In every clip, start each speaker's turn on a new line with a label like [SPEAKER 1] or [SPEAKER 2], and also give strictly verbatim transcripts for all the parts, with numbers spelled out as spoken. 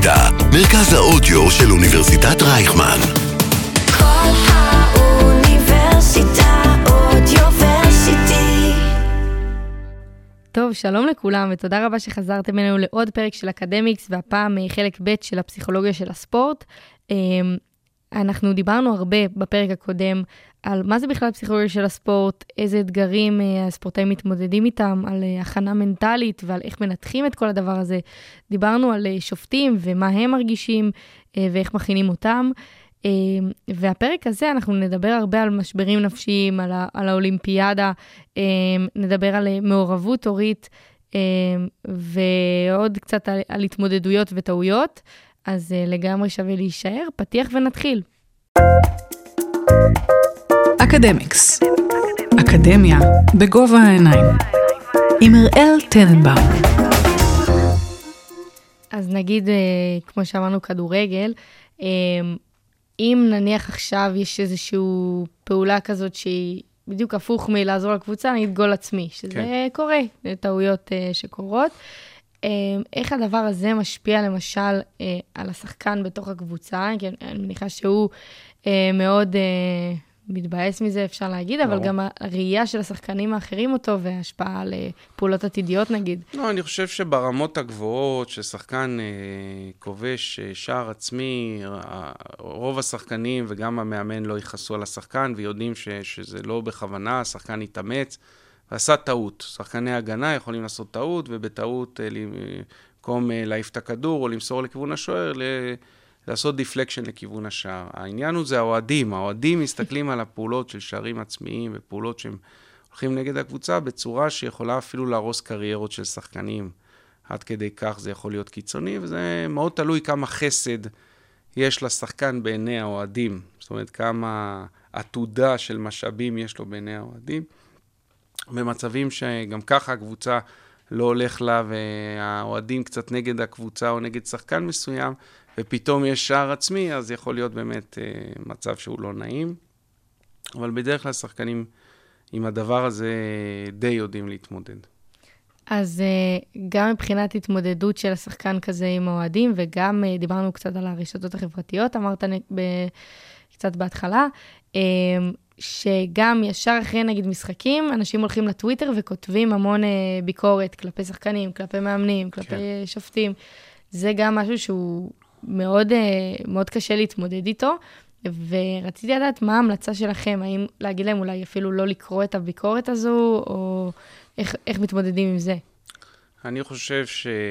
[SPEAKER 1] האוניברסיטה, מרכז האודיו של אוניברסיטת רייכמן.
[SPEAKER 2] כל האוניברסיטה אודיוורסיטי.
[SPEAKER 3] טוב, שלום לכולם ותודה רבה שחזרתם אלינו לעוד פרק של אקדמיקס, והפעם חלק ב' של הפסיכולוגיה של הספורט. אנחנו דיברנו הרבה בפרק הקודם על מה זה בכלל פסיכולוגיה של הספורט, איזה אתגרים הספורטאים מתמודדים איתם, על הכנה מנטלית ועל איך מנתחים את כל הדבר הזה. דיברנו על שופטים ומה הם מרגישים ואיך מכינים אותם. והפרק הזה אנחנו נדבר הרבה על משברים נפשיים, על, ה- על האולימפיאדה, נדבר על מעורבות הורית ועוד קצת על, על התמודדויות וטעויות. אז לגמרי שווה להישאר, פתיח ונתחיל.
[SPEAKER 4] אקדמיקס, אקדמיה בגובה העיניים, עם אראל טננבאום.
[SPEAKER 3] אז נגיד, כמו שאמרנו, כדורגל, אם נניח עכשיו יש איזושהי פעולה כזאת שהיא בדיוק הפוך מלעזור לקבוצה, נגיד גול עצמי, שזה כן. קורה, טעויות שקורות. איך הדבר הזה משפיע למשל על השחקן בתוך הקבוצה? אני מניחה שהוא מאוד מתבאס מזה, אפשר להגיד, אבל גם הראייה של השחקנים האחרים אותו, וההשפעה על פעולות עתידיות נגיד.
[SPEAKER 5] לא, אני חושב שברמות הגבוהות, ששחקן כובש שער עצמי, רוב השחקנים וגם המאמן לא יכעסו על השחקן, ויודעים שזה לא בכוונה, השחקן יתאמץ, ועשה טעות. שחקני הגנה יכולים לעשות טעות, ובטעות במקום להעיף את הכדור או למסור לכיוון השוער, לעשות דיפלקשן לכיוון השער. העניין הוא זה האוהדים. האוהדים מסתכלים על הפעולות של שערים עצמיים, ופעולות שהם הולכים נגד הקבוצה, בצורה שיכולה אפילו להרוס קריירות של שחקנים. עד כדי כך זה יכול להיות קיצוני, וזה מאוד תלוי כמה חסד יש לשחקן בעיני האוהדים. זאת אומרת, כמה עתודה של משאבים יש לו בעיני האוהדים. במצבים שגם ככה הקבוצה לא הולך לה, והאוהדים קצת נגד הקבוצה או נגד שחקן מסוים, ופתאום יש שער עצמי, אז יכול להיות באמת אה, מצב שהוא לא נעים. אבל בדרך כלל שחקנים עם הדבר הזה די יודעים להתמודד.
[SPEAKER 3] אז אה, גם מבחינת התמודדות של השחקן כזה עם האוהדים, וגם אה, דיברנו קצת על הרשתות החברתיות, אמרת ב- קצת בהתחלה, אה, שגם ישר אחרי נגיד משחקים, אנשים הולכים לטוויטר וכותבים המון אה, ביקורת כלפי שחקנים, כלפי מאמנים, כלפי כן. שופטים. זה גם משהו שהוא מאוד, מאוד קשה להתמודד איתו, ורציתי לדעת מה ההמלצה שלכם, האם להגיד להם אולי אפילו לא לקרוא את הביקורת הזו, או איך, איך מתמודדים עם זה?
[SPEAKER 5] אני חושב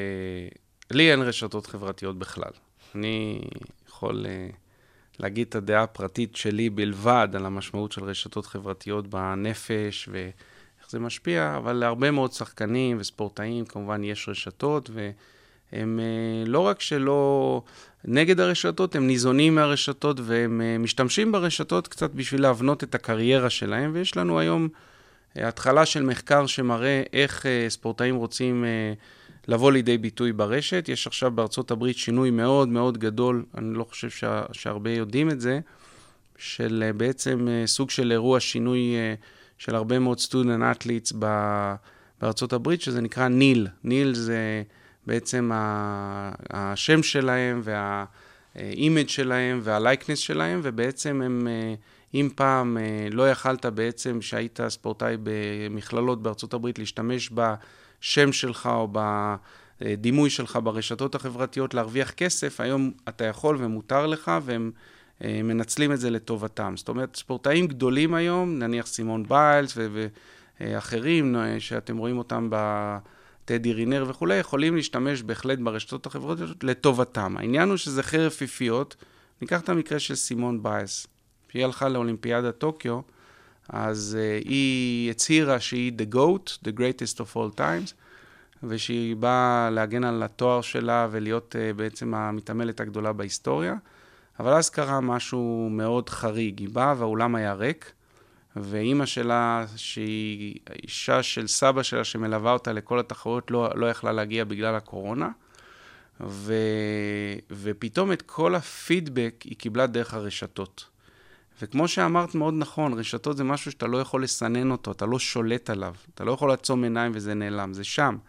[SPEAKER 5] שלי אין רשתות חברתיות בכלל. אני יכול להגיד את הדעה הפרטית שלי בלבד על המשמעות של רשתות חברתיות בנפש ואיך זה משפיע, אבל להרבה מאוד שחקנים וספורטאים כמובן יש רשתות, ו... הם לא רק שלא נגד הרשתות, הם ניזונים מהרשתות, והם משתמשים ברשתות קצת בשביל להבנות את הקריירה שלהם, ויש לנו היום התחלה של מחקר שמראה איך ספורטאים רוצים לבוא לידי ביטוי ברשת. יש עכשיו בארצות הברית שינוי מאוד מאוד גדול, אני לא חושב שה, שהרבה יודעים את זה, של בעצם סוג של אירוע שינוי של הרבה מאוד student athletes בארצות הברית, שזה נקרא ניל. ניל זה בעצם השם שלהם והאימג' שלהם והלייקנס שלהם, ובעצם הם, אם פעם לא יכלת בעצם שהיית ספורטאי במכללות בארצות הברית להשתמש בשם שלך או בדימוי שלך ברשתות החברתיות להרוויח כסף, היום אתה יכול ומותר לך, והם מנצלים את זה לטובתם. זאת אומרת, ספורטאים גדולים היום, נניח סימון ביילס ואחרים שאתם רואים אותם ב... טדי רינר וכולי, יכולים להשתמש בהחלט ברשתות החברתיות לטובתם. העניין הוא שזה חרב פיפיות. ניקח את המקרה של סימון ביילס. כשהיא הלכה לאולימפיאדה טוקיו, אז uh, היא הצהירה שהיא the goat, the greatest of all times, ושהיא באה להגן על התואר שלה ולהיות uh, בעצם המתעמלת הגדולה בהיסטוריה. אבל אז קרה משהו מאוד חריג. היא באה והאולם היה ריק, ואימא שלה, שהיא אישה של סבא שלה שמלווה אותה לכל התחרויות, לא, לא יכלה להגיע בגלל הקורונה. ו, ופתאום את כל הפידבק היא קיבלה דרך הרשתות. וכמו שאמרת מאוד נכון, רשתות זה משהו שאתה לא יכול לסנן אותו, אתה לא שולט עליו, אתה לא יכול לעצום עיניים וזה נעלם, זה שם.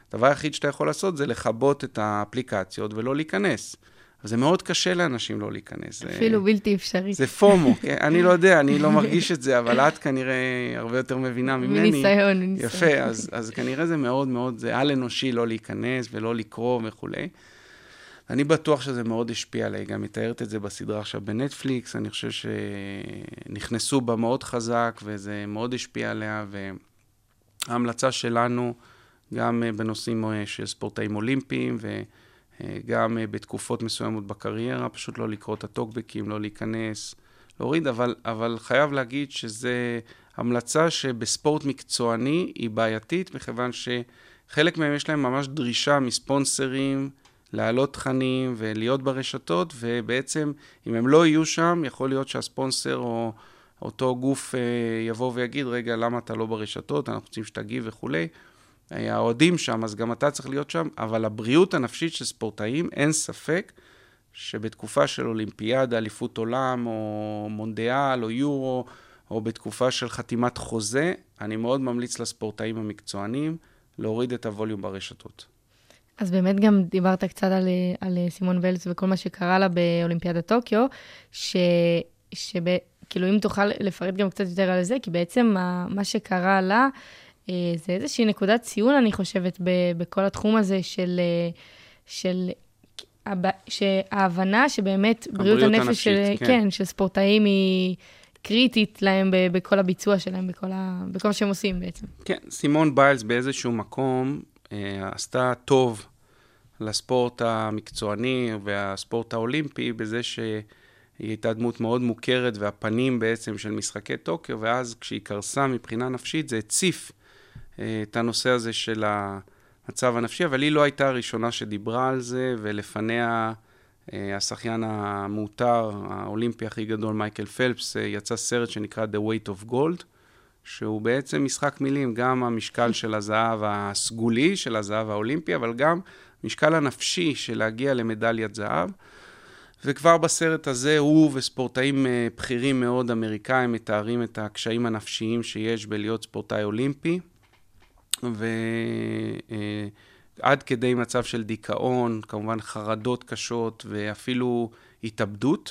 [SPEAKER 5] הדבר היחיד שאתה יכול לעשות זה לחבות את האפליקציות ולא להיכנס. אבל זה מאוד קשה לאנשים לא להיכנס.
[SPEAKER 3] אפילו בלתי אפשרי.
[SPEAKER 5] זה פומו, אני לא יודע, אני לא מרגיש את זה, אבל את כנראה הרבה יותר מבינה ממני.
[SPEAKER 3] מניסיון, מניסיון.
[SPEAKER 5] יפה, אז, אז כנראה זה מאוד מאוד, זה על אנושי לא להיכנס ולא לקרוא וכו'. אני בטוח שזה מאוד השפיע עליי, גם מתארת את זה בסדרה עכשיו בנטפליקס, אני חושב שנכנסו בה מאוד חזק, וזה מאוד השפיע עליה, וההמלצה שלנו, גם בנושאים של ספורטאים אולימפיים, וגם בתקופות מסוימות בקריירה, פשוט לא לקרוא את הטוקבקים, לא להיכנס, להוריד, אבל, אבל חייב להגיד שזה המלצה שבספורט מקצועני היא בעייתית, מכיוון שחלק מהם יש להם ממש דרישה מספונסרים, להעלות תכנים ולהיות ברשתות, ובעצם אם הם לא יהיו שם, יכול להיות שהספונסר או אותו גוף יבוא ויגיד, רגע, למה אתה לא ברשתות, אנחנו רוצים שתגיב וכו'. האוהדים שם, אז גם אתה צריך להיות שם, אבל הבריאות הנפשית של ספורטאים, אין ספק שבתקופה של אולימפיאדה, אליפות עולם, או מונדיאל, או יורו, או בתקופה של חתימת חוזה, אני מאוד ממליץ לספורטאים המקצוענים להוריד את הווליום ברשתות.
[SPEAKER 3] אז באמת גם דיברת קצת על, על סימון ביילס וכל מה שקרה לה באולימפיאדת טוקיו, ש, שב, כאילו אם תוכל לפרט גם קצת יותר על זה, כי בעצם מה, מה שקרה לה, זה איזושהי נקודת ציון, אני חושבת, ב, בכל התחום הזה של, של שההבנה שבאמת בריאות הנפש של, כן. כן, של ספורטאים היא קריטית להם ב, בכל הביצוע שלהם, בכל, ה, בכל מה שהם עושים בעצם. כן,
[SPEAKER 5] סימון ביילס באיזשהו מקום, עשתה טוב לספורט המקצועני והספורט האולימפי, בזה שהיא הייתה דמות מאוד מוכרת, והפנים בעצם של משחקי טוקיו, ואז כשהיא קרסה מבחינה נפשית, זה הציף את הנושא הזה של המצב הנפשי, אבל היא לא הייתה הראשונה שדיברה על זה, ולפניה השחיין המותר, האולימפי הכי גדול, מייקל פלפס, יצא סרט שנקרא The Weight of Gold, שהוא בעצם משחק מילים, גם המשקל של הזהב הסגולי, של הזהב האולימפי, אבל גם משקל הנפשי של להגיע למדליית זהב. וכבר בסרט הזה הוא וספורטאים בכירים מאוד אמריקאים מתארים את הקשיים הנפשיים שיש בלהיות ספורטאי אולימפי, ועד כדי מצב של דיכאון, כמובן חרדות קשות ואפילו התאבדות.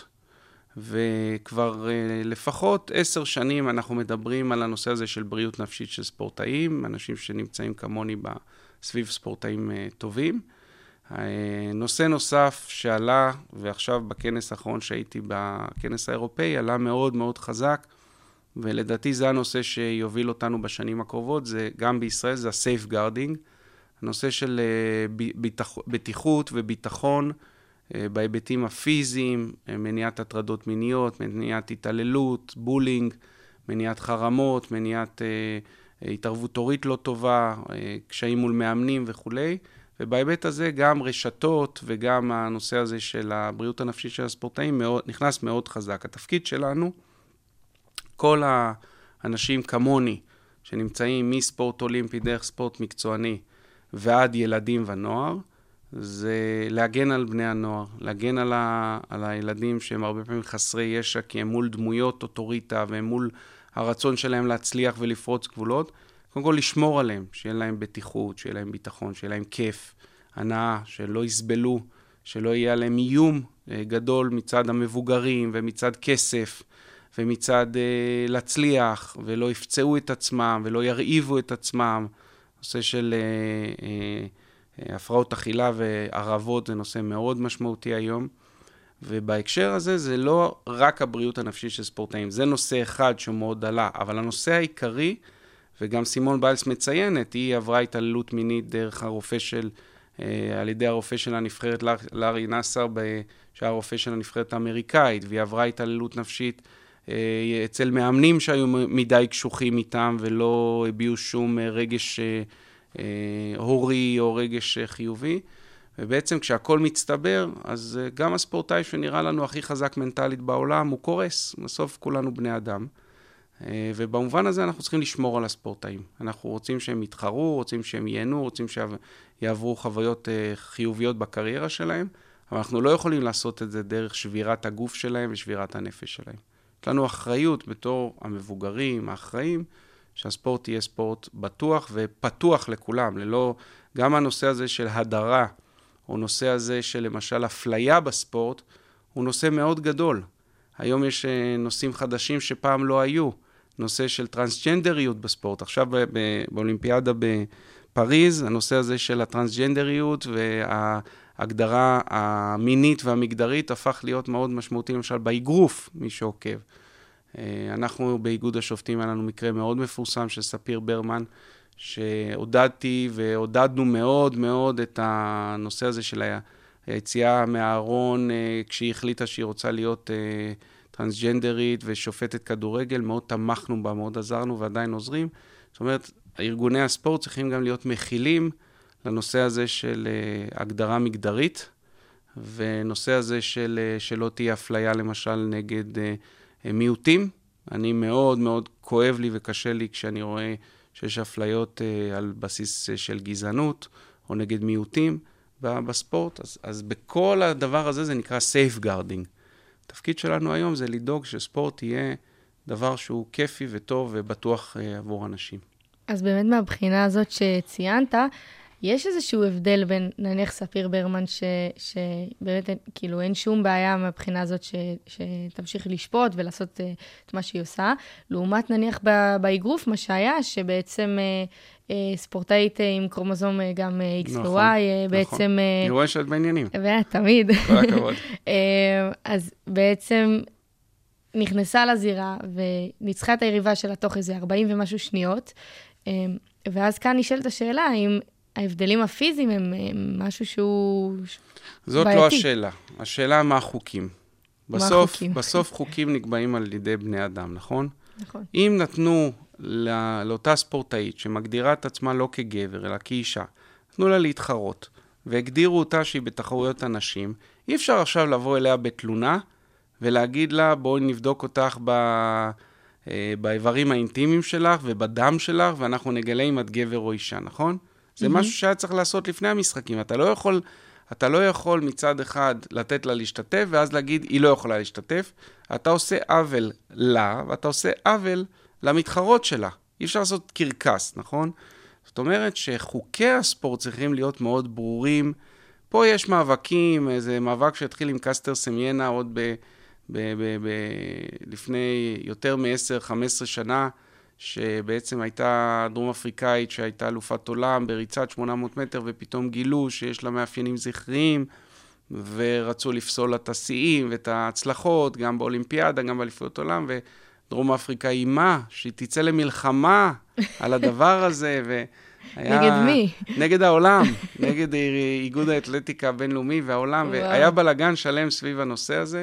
[SPEAKER 5] וכבר לפחות עשר שנים אנחנו מדברים על הנושא הזה של בריאות נפשית של ספורטאים, אנשים שנמצאים כמוני סביב ספורטאים טובים. נושא נוסף שעלה, ועכשיו בכנס האחרון שהייתי בכנס האירופאי, עלה מאוד מאוד חזק, ולדעתי זה הנושא שיוביל אותנו בשנים הקרובות, זה גם בישראל, זה ה-safeguarding, הנושא של בטיחות וביטחון, בהיבטים הפיזיים, מניעת הטרדות מיניות, מניעת התעללות, בולינג, מניעת חרמות, מניעת אה, התערבות הורית לא טובה, אה, קשיים מול מאמנים וכו'. ובהיבט הזה גם רשתות וגם הנושא הזה של הבריאות הנפשית של הספורטאים מאוד, נכנס מאוד חזק. התפקיד שלנו, כל האנשים כמוני שנמצאים מספורט אולימפי דרך ספורט מקצועני ועד ילדים ונוער, זה להגן על בני הנוער, להגן על, ה, על הילדים שהם הרבה פעמים חסרי ישע, כי הם מול דמויות אוטוריטה, והם מול הרצון שלהם להצליח ולפרוץ גבולות. קודם כל לשמור עליהם, שיהיה להם בטיחות, שיהיה להם ביטחון, שיהיה להם כיף, הנאה, שלא יסבלו, שלא יהיה עליהם איום גדול מצד המבוגרים, ומצד כסף, ומצד אה, להצליח, ולא יפצעו את עצמם, ולא ירעיבו את עצמם. נושא של... אה, אה, הפרעות אכילה וערבות זה נושא מאוד משמעותי היום, ובהקשר הזה זה לא רק הבריאות הנפשית של ספורטאים, זה נושא אחד שמאוד עלה, אבל הנושא העיקרי, וגם סימון ביילס מציינת, היא עברה התעללות מינית דרך הרופא של, על ידי הרופא של הנבחרת, לארי נאסר, שהיה הרופא של הנבחרת האמריקאית, והיא עברה התעללות נפשית אצל מאמנים שהיו מדי קשוחים איתם, ולא הביעו שום רגש הורי או רגש חיובי, ובעצם כשהכל מצטבר, אז גם הספורטאי שנראה לנו הכי חזק מנטלית בעולם, הוא קורס, בסוף כולנו בני אדם, ובמובן הזה אנחנו צריכים לשמור על הספורטאים. אנחנו רוצים שהם יתחרו, רוצים שהם ייהנו, רוצים שיעברו חוויות חיוביות בקריירה שלהם, אבל אנחנו לא יכולים לעשות את זה דרך שבירת הגוף שלהם ושבירת הנפש שלהם. יש לנו אחריות בתור המבוגרים, האחראים, שהספורט יהיה ספורט בטוח ופתוח לכולם, ללא, גם הנושא הזה של הדרה, או נושא הזה של למשל אפליה בספורט, הוא נושא מאוד גדול. היום יש נושאים חדשים שפעם לא היו, נושא של טרנסג'נדריות בספורט. עכשיו באולימפיאדה בפריז, הנושא הזה של הטרנסג'נדריות וההגדרה המינית והמגדרית הפך להיות מאוד משמעותי, למשל באגרוף, מי שעוקב. אנחנו באיגוד השופטים, היה לנו מקרה מאוד מפורסם של ספיר ברמן, שעודדתי ועודדנו מאוד מאוד את הנושא הזה של היציאה מהארון, כשהיא החליטה שהיא רוצה להיות טרנסג'נדרית ושופטת כדורגל, מאוד תמכנו בה, מאוד עזרנו ועדיין עוזרים. זאת אומרת, ארגוני הספורט צריכים גם להיות מכילים לנושא הזה של הגדרה מגדרית, ונושא הזה של שלא תהיה אפליה למשל נגד מיעוטים. אני מאוד מאוד כואב לי וקשה לי כשאני רואה שיש אפליות על בסיס של גזענות או נגד מיעוטים בספורט. אז, אז בכל הדבר הזה זה נקרא safeguarding. התפקיד שלנו היום זה לדאוג שספורט יהיה דבר שהוא כיפי וטוב ובטוח עבור אנשים.
[SPEAKER 3] אז באמת מהבחינה הזאת שציינת, יש איזשהו הבדל בין נניח ספיר ברמן, ש, שבאמת כאילו אין שום בעיה מהבחינה הזאת ש, שתמשיך לשפוט ולעשות את מה שהיא עושה, לעומת נניח באגרוף, מה שהיה, שבעצם ספורטאית עם קרומוזום גם X ו-Y, בעצם... נכון,
[SPEAKER 5] אני רואה שאת בעניינים.
[SPEAKER 3] תמיד.
[SPEAKER 5] כל הכבוד.
[SPEAKER 3] אז בעצם נכנסה לזירה וניצחה את היריבה שלה תוך איזה ארבעים ומשהו שניות, ואז כאן נשאלת השאלה, האם ההבדלים הפיזיים הם, הם משהו שהוא
[SPEAKER 5] זאת
[SPEAKER 3] בעייתי.
[SPEAKER 5] לא השאלה. השאלה מה החוקים.
[SPEAKER 3] מה
[SPEAKER 5] בסוף,
[SPEAKER 3] החוקים?
[SPEAKER 5] בסוף חוקים נקבעים על ידי בני אדם, נכון?
[SPEAKER 3] נכון.
[SPEAKER 5] אם נתנו לא, לאותה ספורטאית שמגדירה את עצמה לא כגבר, אלא כאישה, נתנו לה להתחרות, והגדירו אותה שהיא בתחרויות אנשים, אי אפשר עכשיו לבוא אליה בתלונה, ולהגיד לה, בואי נבדוק אותך ב... באיברים האינטימיים שלך ובדם שלך, ואנחנו נגלה אם את גבר או אישה, נכון? זה משהו שהיה צריך לעשות לפני המשחקים. אתה לא יכול, אתה לא יכול מצד אחד לתת לה להשתתף, ואז להגיד, היא לא יכולה להשתתף. אתה עושה עוול לה, ואתה עושה עוול למתחרות שלה. אי אפשר לעשות קרקס, נכון? זאת אומרת שחוקי הספורט צריכים להיות מאוד ברורים. פה יש מאבקים, איזה מאבק שהתחיל עם קסטר סמיינה עוד ב... ב- ב- ב- לפני יותר מ-עשר חמש עשרה שנה, שבעצם הייתה דרום אפריקאית שהייתה אלופת עולם בריצת שמונה מאות מטר, ופתאום גילו שיש לה מאפיינים זכריים, ורצו לפסול את השיאים ואת ההצלחות, גם באולימפיאדה, גם באליפויות עולם, ודרום אפריקה אימה, שהיא תצא למלחמה על הדבר הזה, והיה...
[SPEAKER 3] נגד מי?
[SPEAKER 5] נגד העולם, נגד איגוד האתלטיקה הבינלאומי והעולם, וואו. והיה בלגן שלם סביב הנושא הזה,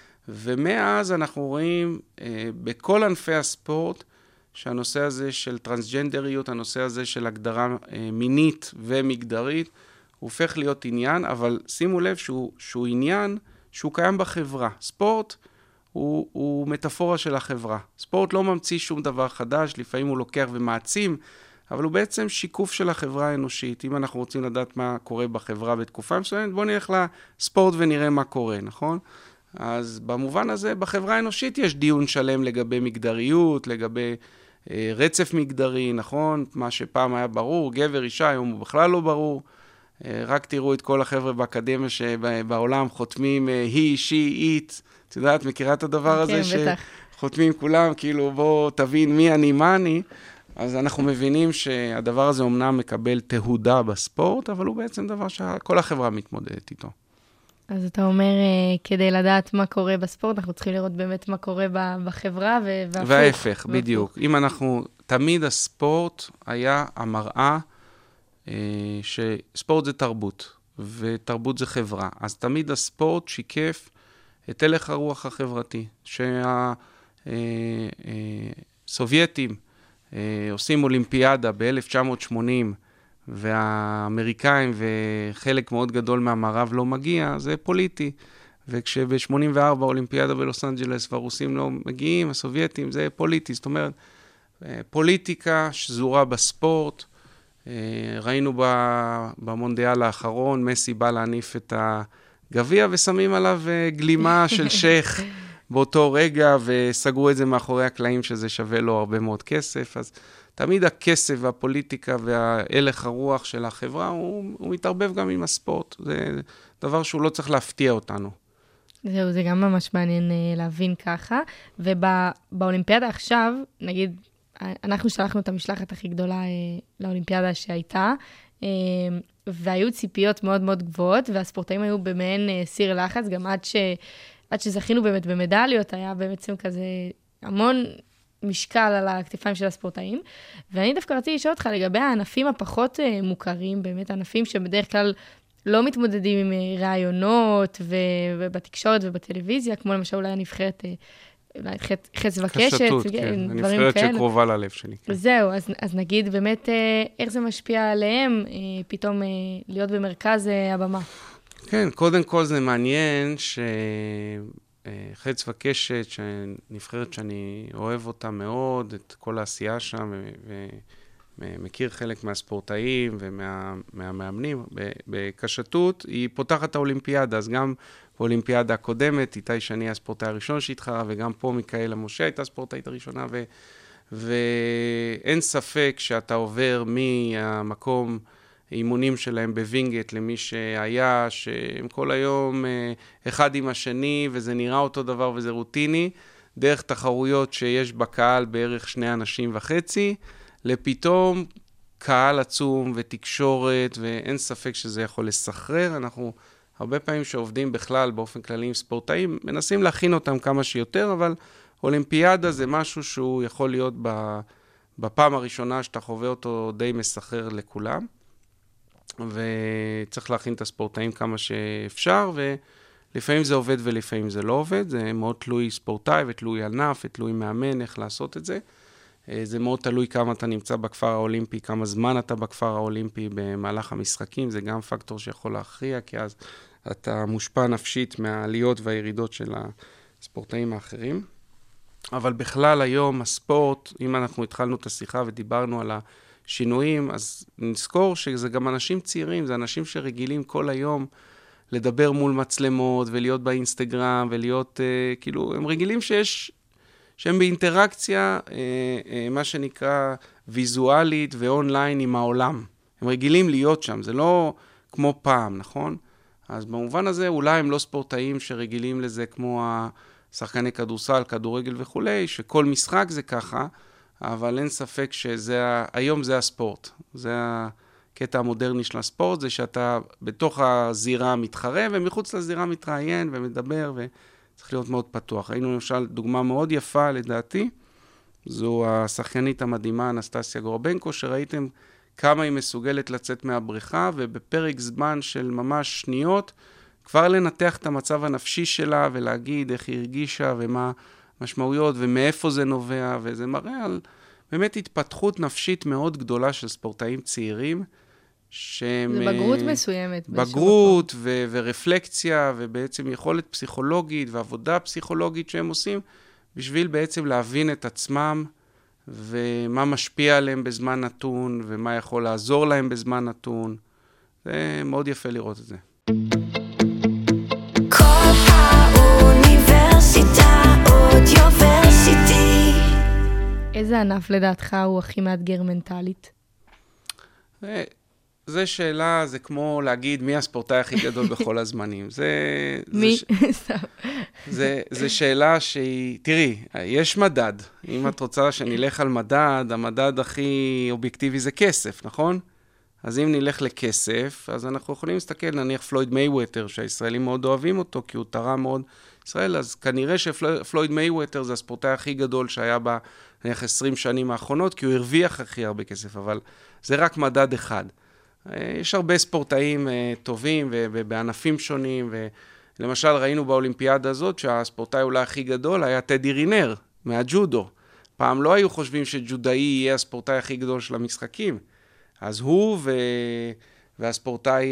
[SPEAKER 5] ומאז אנחנו רואים אה, בכל ענפי הספורט, שהנושא הזה של טרנסג'נדריות, הנושא הזה של הגדרה אה, מינית ומגדרית, הוא הופך להיות עניין, אבל שימו לב שהוא, שהוא עניין שהוא קיים בחברה. ספורט הוא, הוא מטאפורה של החברה. ספורט לא ממציא שום דבר חדש, לפעמים הוא לוקח ומעצים, אבל הוא בעצם שיקוף של החברה האנושית. אם אנחנו רוצים לדעת מה קורה בחברה בתקופה מסוימת, בואו נלך לספורט ונראה מה קורה, נכון? אז במובן הזה, בחברה האנושית יש דיון שלם לגבי מגדריות, לגבי אה, רצף מגדרי, נכון? מה שפעם היה ברור, גבר, אישה, היום הוא בכלל לא ברור. אה, רק תראו את כל החבר'ה באקדמיה שבעולם חותמים אה, he, she, it. את יודעת, מכירה את הדבר הזה?
[SPEAKER 3] כן, בטח.
[SPEAKER 5] שחותמים כולם, כאילו בוא תבין מי אני, מה אני. אז אנחנו מבינים שהדבר הזה אומנם מקבל תהודה בספורט, אבל הוא בעצם דבר שכל החברה מתמודדת איתו.
[SPEAKER 3] אז אתה אומר, כדי לדעת מה קורה בספורט, אנחנו צריכים לראות באמת מה קורה בחברה והפוך.
[SPEAKER 5] וההפך, בדיוק. אם אנחנו, תמיד הספורט היה המראה, שספורט זה תרבות, ותרבות זה חברה. אז תמיד הספורט שיקף את הלך הרוח החברתי, שהסובייטים עושים אולימפיאדה ב-אלף תשע מאות שמונים, והאמריקאים וחלק מאוד גדול מהמערב לא מגיע, זה פוליטי. וכשב-שמונים וארבע אולימפיאדה בלוס אנג'לס והרוסים לא מגיעים, הסובייטים, זה פוליטי. זאת אומרת, פוליטיקה שזורה בספורט. ראינו במונדיאל האחרון, מסי בא להניף את הגביע ושמים עליו גלימה של שייך באותו רגע, וסגרו את זה מאחורי הקלעים שזה שווה לו הרבה מאוד כסף. אז תמיד הכסף והפוליטיקה וההלך הרוח של החברה, הוא, הוא מתערבב גם עם הספורט. זה דבר שהוא לא צריך להפתיע אותנו.
[SPEAKER 3] זהו, זה גם ממש מעניין להבין ככה. ובאולימפיאדה עכשיו, נגיד, אנחנו שלחנו את המשלחת הכי גדולה לאולימפיאדה שהייתה, והיו ציפיות מאוד מאוד גבוהות, והספורטאים היו במעין סיר לחץ, גם עד, ש, עד שזכינו באמת במדליות, היה בעצם כזה המון משקל על הכתפיים של הספורטאים. ואני דווקא רציתי לשאול אותך לגבי הענפים הפחות מוכרים, באמת ענפים שבדרך כלל לא מתמודדים עם רעיונות ובתקשורת ובטלוויזיה, כמו למשל אולי הנבחרת חץ וקשת,
[SPEAKER 5] קשתות, כן, הנבחרת שקרובה ללב שלי. כן.
[SPEAKER 3] זהו, אז, אז נגיד באמת איך זה משפיע עליהם, פתאום להיות במרכז הבמה.
[SPEAKER 5] כן, קודם כל זה מעניין שחץ וקשת, נבחרת שאני אוהב אותה מאוד, את כל העשייה שם, ומכיר חלק מהספורטאים ומהמאמנים בקשתות, היא פותחת האולימפיאדה, אז גם באולימפיאדה הקודמת, איתי שני הספורטאי הראשון שהתחרה, וגם פה מיקאלה משה הייתה הספורטאית הראשונה, ו... ואין ספק שאתה עובר מהמקום אימונים שלהם בווינגט למי שהיה, שהם כל היום אחד עם השני, וזה נראה אותו דבר וזה רוטיני, דרך תחרויות שיש בקהל בערך שני אנשים וחצי, לפתאום קהל עצום ותקשורת, ואין ספק שזה יכול לסחרר. אנחנו הרבה פעמים שעובדים בכלל באופן כללי עם ספורטאים, מנסים להכין אותם כמה שיותר, אבל אולימפיאדה זה משהו שהוא יכול להיות בפעם הראשונה שאתה חווה אותו די מסחרר לכולם, וצריך להכין את הספורטאים כמה שאפשר, ולפעמים זה עובד ולפעמים זה לא עובד, זה מאוד תלוי ספורטאי ותלוי ענף ותלוי מאמן איך לעשות את זה. זה מאוד תלוי כמה אתה נמצא בכפר האולימפי, כמה זמן אתה בכפר האולימפי במהלך המשחקים, זה גם פקטור שיכול להכריע, כי אז אתה מושפע נפשית מהעליות והירידות של הספורטאים האחרים. אבל בכלל היום הספורט, אם אנחנו התחלנו את השיחה ודיברנו על השינויים, אז נזכור שזה גם אנשים צעירים, זה אנשים שרגילים כל היום לדבר מול מצלמות ולהיות באינסטגרם ולהיות, אה, כאילו, הם רגילים שיש... שהם באינטראקציה, אה, אה, מה שנקרא ויזואלית ואונליין עם העולם. הם רגילים להיות שם, זה לא כמו פעם, נכון? אז במובן הזה אולי הם לא ספורטאים שרגילים לזה כמו השחקני כדורסל, כדורגל וכולי, שכל משחק זה ככה, אבל אין ספק שהיום זה הספורט. זה הקטע המודרני של הספורט, זה שאתה בתוך הזירה מתחרה, ומחוץ לזירה מתראיין ומדבר ו... צריך להיות מאוד פתוח. ראינו למשל דוגמה מאוד יפה לדעתי, זו השחקנית המדהימה אנסטסיה גורבנקו, שראיתם כמה היא מסוגלת לצאת מהבריכה, ובפרק זמן של ממש שניות, כבר לנתח את המצב הנפשי שלה, ולהגיד איך היא הרגישה, ומה המשמעויות, ומאיפה זה נובע, וזה מראה על באמת התפתחות נפשית מאוד גדולה של ספורטאים צעירים, שהם...
[SPEAKER 3] זה בגרות מסוימת.
[SPEAKER 5] בגרות ו- ורפלקציה, ובעצם יכולת פסיכולוגית ועבודה פסיכולוגית שהם עושים, בשביל בעצם להבין את עצמם, ומה משפיע עליהם בזמן נתון, ומה יכול לעזור להם בזמן נתון. זה מאוד יפה לראות את זה.
[SPEAKER 2] כל האוניברסיטה אודיוורסיטי.
[SPEAKER 3] איזה ענף לדעתך הוא הכי מאתגר מנטלית?
[SPEAKER 5] זה... זו שאלה, זה כמו להגיד מי הספורטאי הכי גדול בכל הזמנים. זה,
[SPEAKER 3] מי?
[SPEAKER 5] זה, זה, זה שאלה שהיא, תראי, יש מדד. אם את רוצה שנלך על מדד, המדד הכי אובייקטיבי זה כסף, נכון? אז אם נלך לכסף, אז אנחנו יכולים להסתכל, נניח פלויד מייווטר, שהישראלים מאוד אוהבים אותו, כי הוא תרם מאוד ישראל, אז כנראה שפלויד מייווטר זה הספורטאי הכי גדול שהיה בה, נניח עשרים שנים האחרונות, כי הוא הרוויח הכי הרבה כסף, אבל זה רק מדד אחד. יש הרבה ספורטאים טובים ובענפים שונים, ולמשל ראינו באולימפיאדה הזאת שהספורטאי אולי הכי גדול היה טדי רינר מהג'ודו. פעם לא היו חושבים שג'ודאי יהיה הספורטאי הכי גדול של המשחקים. אז הוא ו... והספורטאי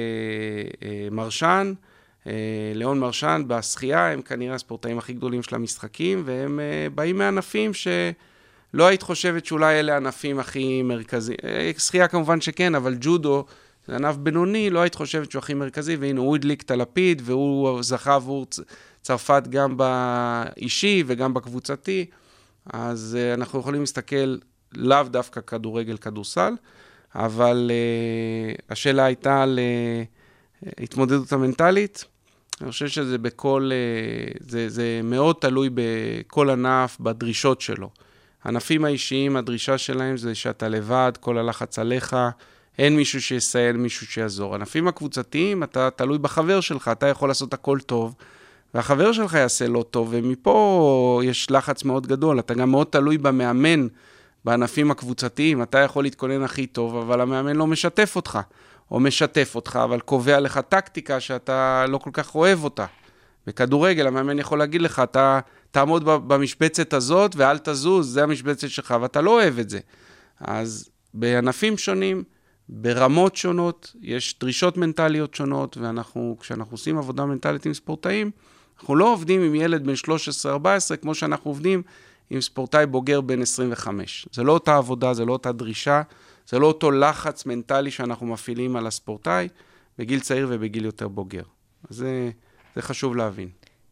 [SPEAKER 5] מרשן, ליאון מרשן בשחייה, הם כנראה הספורטאים הכי גדולים של המשחקים, והם באים מענפים ש... לא היית חושבת שאולי אלה הענפים הכי מרכזיים. שחייה כמובן שכן, אבל ג'ודו, זה ענף בינוני, לא היית חושבת שהוא הכי מרכזי, והנה הוא הדליק את הלפיד, והוא זכה עבור צרפת גם באישי וגם בקבוצתי. אז אנחנו יכולים להסתכל לאו דווקא כדורגל, כדורסל, אבל uh, השאלה הייתה על uh, התמודדות המנטלית. אני חושב שזה בכל, uh, זה, זה מאוד תלוי בכל ענף, בדרישות שלו. הענפים האישיים, הדרישה שלהם זה שאתה לבד, כל הלחץ עליך, אין מישהו שיסייע, מישהו שיעזור. הענפים הקבוצתיים, אתה תלוי בחבר שלך, אתה יכול לעשות הכל טוב, והחבר שלך יעשה לא טוב, ומפה יש לחץ מאוד גדול. אתה גם מאוד תלוי במאמן, בענפים הקבוצתיים, אתה יכול להתכונן הכי טוב, אבל המאמן לא משתף אותך, או משתף אותך, אבל קובע לך טקטיקה שאתה לא כל כך אוהב אותה. בכדורגל, המאמן יכול להגיד לך, אתה תעמוד במשבצת הזאת, ואל תזוז, זה המשבצת שלך, ואתה לא אוהב את זה. אז בענפים שונים, ברמות שונות, יש דרישות מנטליות שונות, ואנחנו, כשאנחנו עושים עבודה מנטלית עם ספורטאים, אנחנו לא עובדים עם ילד בן שלוש עשרה ארבע עשרה, כמו שאנחנו עובדים עם ספורטאי בוגר בן עשרים וחמש. זה לא אותה עבודה, זה לא אותה דרישה, זה לא אותו לחץ מנטלי שאנחנו מפעילים על הספורטאי, בגיל צעיר ובגיל יותר בוגר. אז זה, זה חשוב להבין.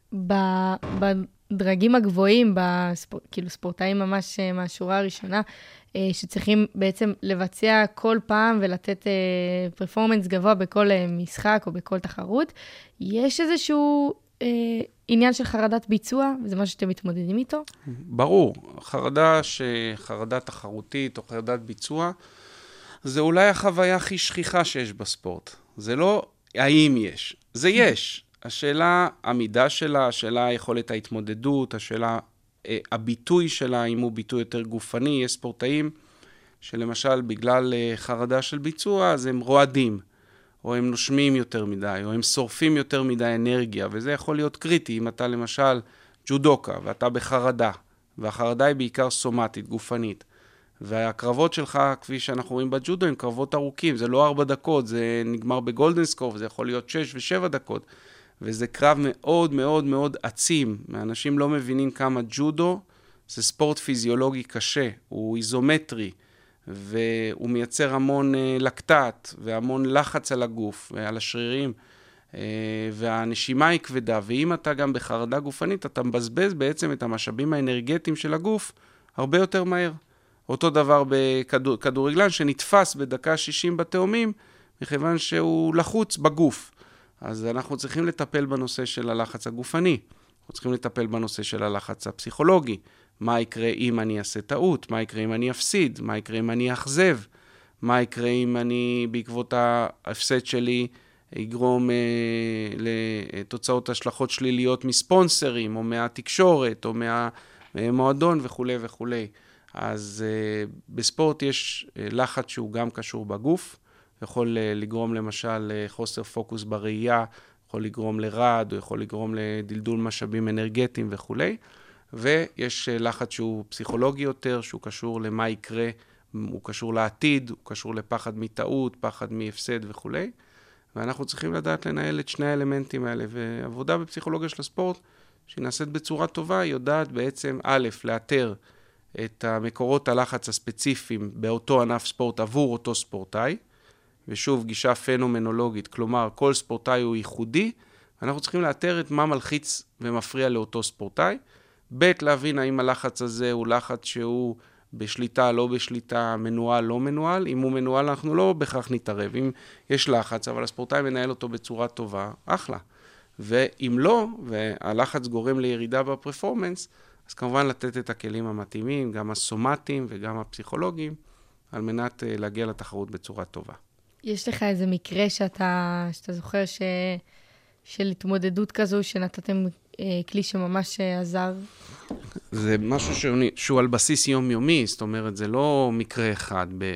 [SPEAKER 3] בדרגים הגבוהים, בספור, כאילו ספורטאים ממש מהשורה הראשונה, שצריכים בעצם לבצע כל פעם ולתת פרפורמנס גבוה בכל משחק או בכל תחרות, יש איזשהו עניין של חרדת ביצוע, וזה משהו שאתם מתמודדים איתו?
[SPEAKER 5] ברור, חרדה שחרדה תחרותית או חרדת ביצוע, זה אולי החוויה הכי שכיחה שיש בספורט. זה לא האם יש, זה יש. השאלה, המידה שלה, השאלה היכולת ההתמודדות, השאלה, הביטוי שלה, אם הוא ביטוי יותר גופני, יש ספורטאים שלמשל בגלל חרדה של ביצוע, אז הם רועדים, או הם נושמים יותר מדי, או הם שורפים יותר מדי אנרגיה, וזה יכול להיות קריטי, אם אתה למשל ג'ודוקה, ואתה בחרדה, והחרדה היא בעיקר סומטית, גופנית, והקרבות שלך, כפי שאנחנו רואים בג'ודו, הם קרבות ארוכים, זה לא ארבע דקות, זה נגמר בגולדן סקור, זה יכול להיות שש ושבע דקות, וזה קרב מאוד מאוד מאוד עצים. אנשים לא מבינים כמה ג'ודו זה ספורט פיזיולוגי קשה, הוא איזומטרי, והוא מייצר המון לקטט, והמון לחץ על הגוף ועל השרירים, והנשימה היא כבדה, ואם אתה גם בחרדה גופנית, אתה מבזבז בעצם את המשאבים האנרגטיים של הגוף הרבה יותר מהר. אותו דבר בכדורגלן שנתפס בדקה שישים בתאומים, מכיוון שהוא לחוץ בגוף. אז אנחנו צריכים לטפל בנושא של הלחץ הגופני, אנחנו צריכים לטפל בנושא של הלחץ הפסיכולוגי, מה יקרה אם אני אעשה טעות, מה יקרה אם אני אפסיד, מה יקרה אם אני אחזב, מה יקרה אם אני בעקבות ההפסד שלי יגרום אה, לתוצאות השלכות שליליות מספונסרים, או מהתקשורת, או מהמועדון וכו' וכו'. אז אה, בספורט יש אה, לחץ שהוא גם קשור בגוף, יכול לגרום למשל חוסר פוקוס בראייה, יכול לגרום לרעד, או יכול לגרום לדלדול משאבים אנרגטיים וכו'. ויש לחץ שהוא פסיכולוגי יותר, שהוא קשור למה יקרה, הוא קשור לעתיד, הוא קשור לפחד מטעות, פחד מהפסד וכו'. ואנחנו צריכים לדעת לנהל את שני האלמנטים האלה, ועבודה בפסיכולוגיה של הספורט, שהיא נעשית בצורה טובה, היא יודעת בעצם א', לאתר את המקורות הלחץ הספציפיים באותו ענף ספורט עבור אותו ספורטאי, ושוב, גישה פנומנולוגית, כלומר, כל ספורטאי הוא ייחודי, אנחנו צריכים לאתר את מה מלחיץ ומפריע לאותו ספורטאי, ב' להבין האם הלחץ הזה הוא לחץ שהוא בשליטה, לא בשליטה, מנוהל, לא מנוהל, אם הוא מנוהל אנחנו לא בכך נתערב, אם יש לחץ, אבל הספורטאי מנהל אותו בצורה טובה, אחלה. ואם לא, והלחץ גורם לירידה בפרפורמנס, אז כמובן לתת את הכלים המתאימים, גם הסומטיים וגם הפסיכולוגיים, על מנת להגיע לתחרות בצורה טובה.
[SPEAKER 3] יש לך איזה מקרה שאתה, שאתה זוכר ש, של התמודדות כזו, שנתתם אה, כלי שממש עזר?
[SPEAKER 5] זה משהו שהוא, שהוא על בסיס יומיומי, זאת אומרת, זה לא מקרה אחד. ב,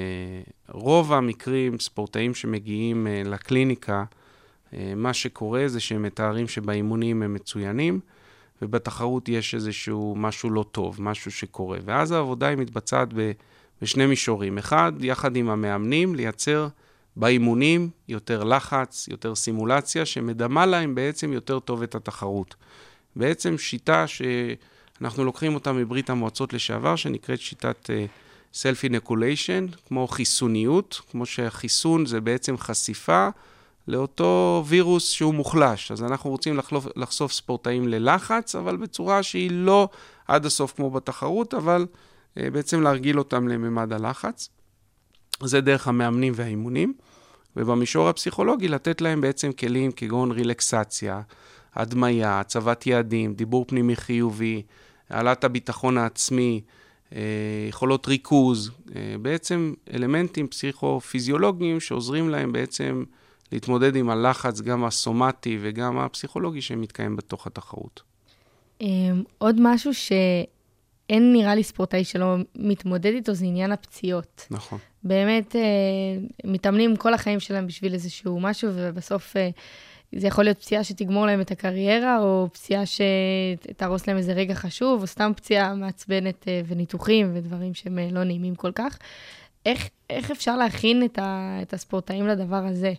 [SPEAKER 5] ברוב המקרים, ספורטאים שמגיעים אה, לקליניקה, אה, מה שקורה זה שהם מתארים שבאימונים הם מצוינים, ובתחרות יש איזשהו משהו לא טוב, משהו שקורה. ואז העבודה היא מתבצעת ב... בשני מישורים. אחד, יחד עם המאמנים, לייצר באימונים יותר לחץ, יותר סימולציה, שמדמה להם בעצם יותר טוב את התחרות. בעצם שיטה שאנחנו לוקחים אותה מברית המועצות לשעבר, שנקראת שיטת uh, self-inoculation, כמו חיסוניות, כמו שהחיסון זה בעצם חשיפה לאותו וירוס שהוא מוחלש. אז אנחנו רוצים לחלוף, לחשוף ספורטאים ללחץ, אבל בצורה שהיא לא עד הסוף כמו בתחרות, אבל בעצם להרגיל אותם לממד הלחץ. זה דרך המאמנים והאימונים, ובמישור הפסיכולוגי לתת להם בעצם כלים כגון רילקסציה, הדמיה, הצבת יעדים, דיבור פנימי חיובי, העלאת הביטחון העצמי, יכולות ריכוז, בעצם אלמנטים פסיכו-פיזיולוגיים שעוזרים להם בעצם להתמודד עם הלחץ, גם הסומטי וגם הפסיכולוגי שמתקיים בתוך התחרות.
[SPEAKER 3] עוד משהו שאין נראה לי ספורטאי שלא מתמודד איתו, זה עניין הפציעות. נכון. באמת מתאמנים כל החיים שלהם בשביל איזשהו משהו, ובסוף זה יכול להיות פציעה שתגמור להם את הקריירה, או פציעה שתהרוס להם איזה רגע חשוב, או סתם פציעה מעצבנת וניתוחים ודברים שהם לא נעימים כל כך. איך, איך אפשר להכין את, ה, את הספורטאים לדבר הזה?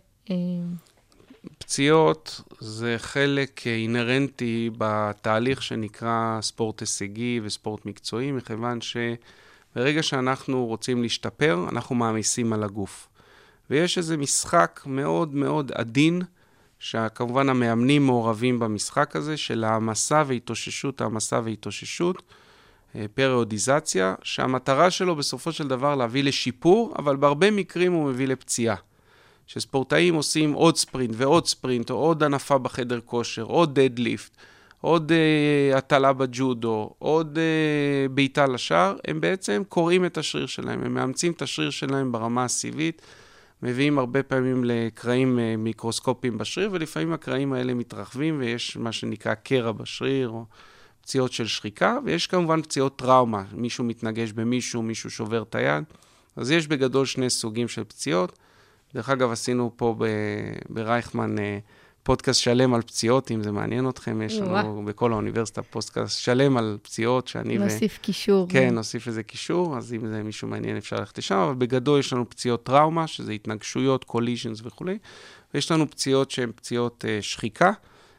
[SPEAKER 5] פציעות זה חלק אינרנטי בתהליך שנקרא ספורט הישגי וספורט מקצועי, מכיוון שברגע שאנחנו רוצים להשתפר, אנחנו מעמיסים על הגוף. ויש איזה משחק מאוד מאוד עדין, שכמובן המאמנים מעורבים במשחק הזה, של העמסה והתאוששות, העמסה והתאוששות, פריודיזציה, שהמטרה שלו בסופו של דבר להביא לשיפור, אבל בהרבה מקרים הוא מביא לפציעה. שספורטאים עושים עוד ספרינט ועוד ספרינט, או עוד ענפה בחדר כושר, עוד דדליפט, עוד uh, הטלה בג'ודו, עוד uh, בעיטה לשער, הם בעצם קוראים את השריר שלהם, הם מאמצים את השריר שלהם ברמה הסיבית, מביאים הרבה פעמים לקרעים uh, מיקרוסקופיים בשריר, ולפעמים הקרעים האלה מתרחבים, ויש מה שנקרא קרע בשריר, או פציעות של שחיקה, ויש כמובן פציעות טראומה, מישהו מתנגש במישהו, מישהו שובר את היד, אז יש בגדול שני סוגים של פציעות. דרך אגב, עשינו פה ב- ברייכמן פודקאסט שלם על פציעות, אם זה מעניין אתכם, יש לנו בכל האוניברסיטה פודקאסט שלם על פציעות, שאני
[SPEAKER 3] נוסיף ו... קישור.
[SPEAKER 5] כן, נוסיף איזה קישור, אז אם זה מישהו מעניין אפשר ללכת לשם, אבל בגדול יש לנו פציעות טראומה, שזה התנגשויות, קוליז'נס וכו'. ויש לנו פציעות שהן פציעות uh, שחיקה,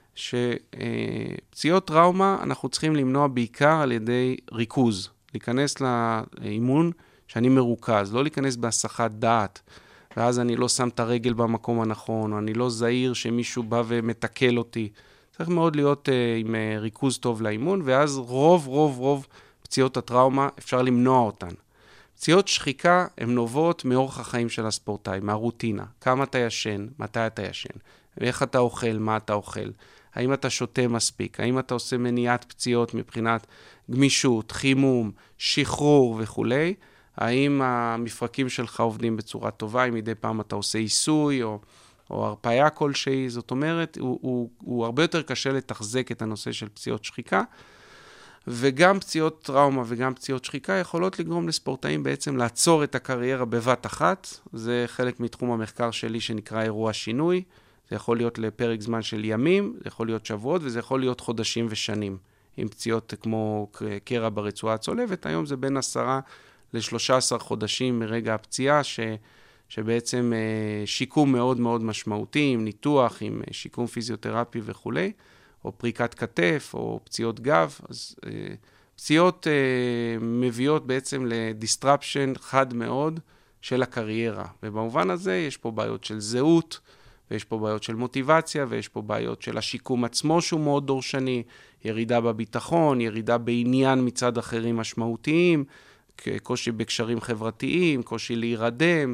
[SPEAKER 5] שפציעות טראומה אנחנו צריכים למנוע בעיקר על ידי ריכוז, להיכנס לאימון שאני מרוכז, לא להיכנס בהסחת דעת, ואז אני לא שם את הרגל במקום הנכון, או אני לא זהיר שמישהו בא ומתקל אותי. צריך מאוד להיות uh, עם uh, ריכוז טוב לאימון, ואז רוב, רוב, רוב פציעות הטראומה אפשר למנוע אותן. פציעות שחיקה הן נובעות מאורח החיים של הספורטאי, מהרוטינה. כמה אתה ישן, מתי אתה ישן, ואיך אתה אוכל, מה אתה אוכל, האם אתה שותה מספיק, האם אתה עושה מניעת פציעות מבחינת גמישות, חימום, שחרור וכו'. האם המפרקים שלך עובדים בצורה טובה, אם מדי פעם אתה עושה עיסוי או, או הרפאיה כלשהי, זאת אומרת, הוא, הוא, הוא הרבה יותר קשה לתחזק את הנושא של פציעות שחיקה, וגם פציעות טראומה וגם פציעות שחיקה יכולות לגרום לספורטאים בעצם לעצור את הקריירה בבת אחת. זה חלק מתחום המחקר שלי שנקרא אירוע שינוי, זה יכול להיות לפרק זמן של ימים, זה יכול להיות שבועות וזה יכול להיות חודשים ושנים. עם פציעות כמו קרע ברצועה הצולבת, היום זה בין עשרה ל-שלושה עשר חודשים מרגע הפציעה, ש, שבעצם אה, שיקום מאוד מאוד משמעותי, עם ניתוח, עם אה, שיקום פיזיותרפי וכו', או פריקת כתף, או פציעות גב. אז אה, פציעות אה, מביאות בעצם לדיסטרפשן חד מאוד של הקריירה. ובמובן הזה יש פה בעיות של זהות, ויש פה בעיות של מוטיבציה, ויש פה בעיות של השיקום עצמו שהוא מאוד דורשני, ירידה בביטחון, ירידה בעניין מצד אחרים משמעותיים, קושי בקשרים חברתיים, קושי להירדם,